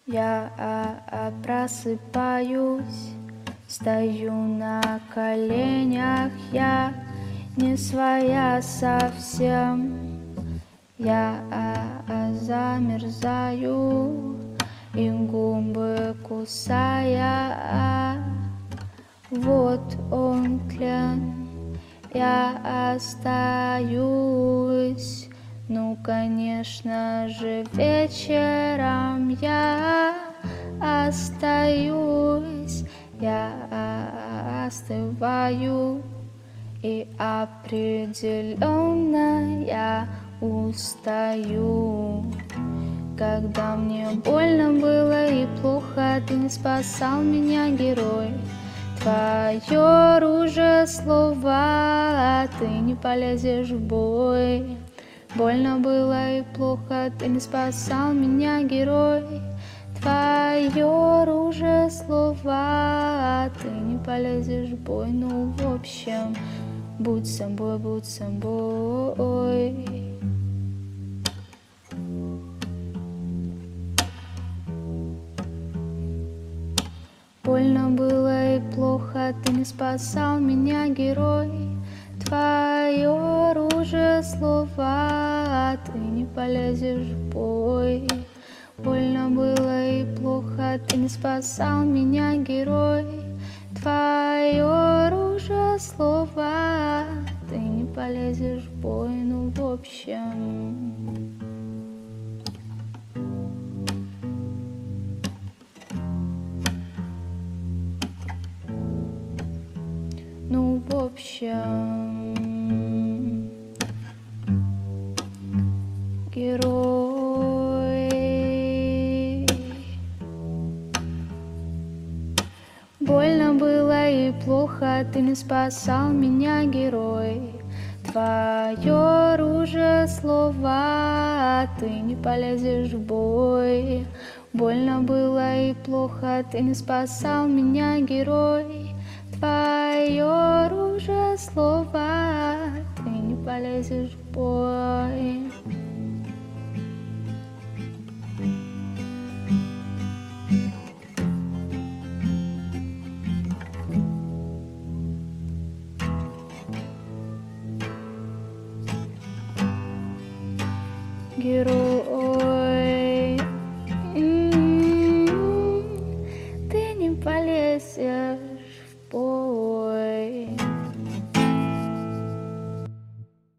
Я просыпаюсь, стою на коленях, я не своя совсем. Я замерзаю и губы кусая. Вот он тлен, я остаюсь. Ну, конечно же, вечером я остаюсь. Я остываю, и определенно я устаю. Когда мне больно было и плохо, ты не спасал меня, герой. Твое оружие слова, ты не полезешь в бой. Больно было и плохо, ты не спасал меня, герой. Твое оружие слова, ты не полезешь в бой. Ну, в общем, будь собой, будь собой. Больно было и плохо, ты не спасал меня, герой. Твое оружие слова, ты не полезешь в бой. Больно было и плохо, ты не спасал меня, герой. Твое оружие слова, ты не полезешь в бой. Ну, в общем, ну, в общем, герой. Больно было и плохо, ты не спасал меня, герой. Твое оружие слова, ты не полезешь в бой. Больно было и плохо, ты не спасал меня, герой. Твое оружие слова, ты не полезешь в бой. Герой.